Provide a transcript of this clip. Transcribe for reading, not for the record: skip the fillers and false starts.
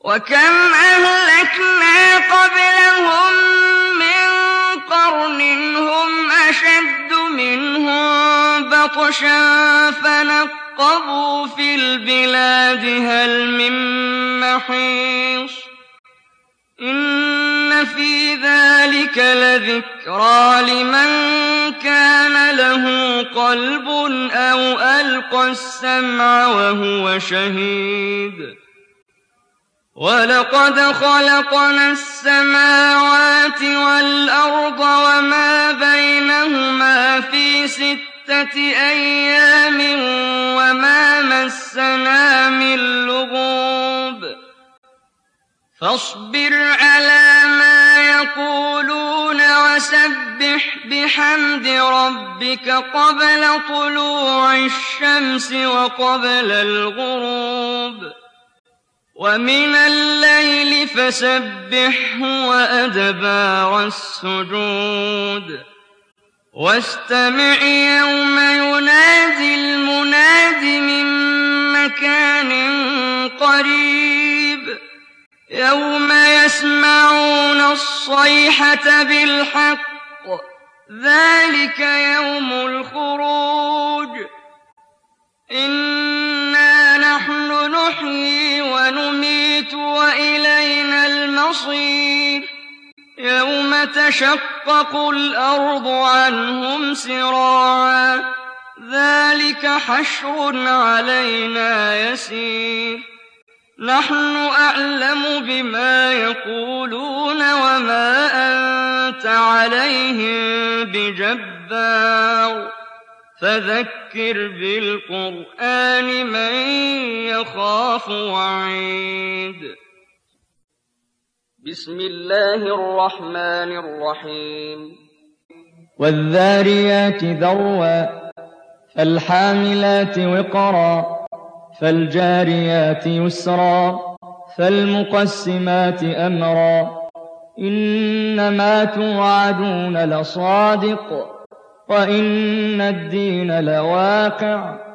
وَكَمْ أَهْلَكْنَا قَبْلَهُم مِّن قَرْنٍ هُمْ أَشَدُّ مِنْهُم بَطْشًا فَنَقَّبُوا فِي الْبِلَادِ هَلْ مِن مَّحِيصٍ إِنَّ فِي ذَٰلِكَ لَذِكْرَىٰ لِمَن كَانَ لَهُ قَلْبٌ أَوْ أَلْقَى السَّمْعَ وَهُوَ شَهِيدٌ وَلَقَدْ خَلَقْنَا السَّمَاوَاتِ وَالْأَرْضَ وَمَا بَيْنَهُمَا فِي 6 أَيَّامٍ وَمَا مَسَّنَا مِن لُّغُوبٍ فاصبر على ما يقولون وسبح بحمد ربك قبل طلوع الشمس وقبل الغروب ومن الليل فسبحه وأدبار السجود واستمع يوم ينادي المناد من مكان قريب يوم يسمعون الصيحة بالحق ذلك يوم الخروج إنا نحن نحيي ونميت وإلينا المصير يوم تشقق الأرض عنهم سراعا ذلك حشر علينا يسير نحن أعلم بما يقولون وما أنت عليهم بجبار فذكر بالقرآن من يخاف وعيد بسم الله الرحمن الرحيم والذاريات ذروا فالحاملات وقرا فالجاريات يسرا فالمقسمات أمرا إنما توعدون لصادق وإن الدين لواقع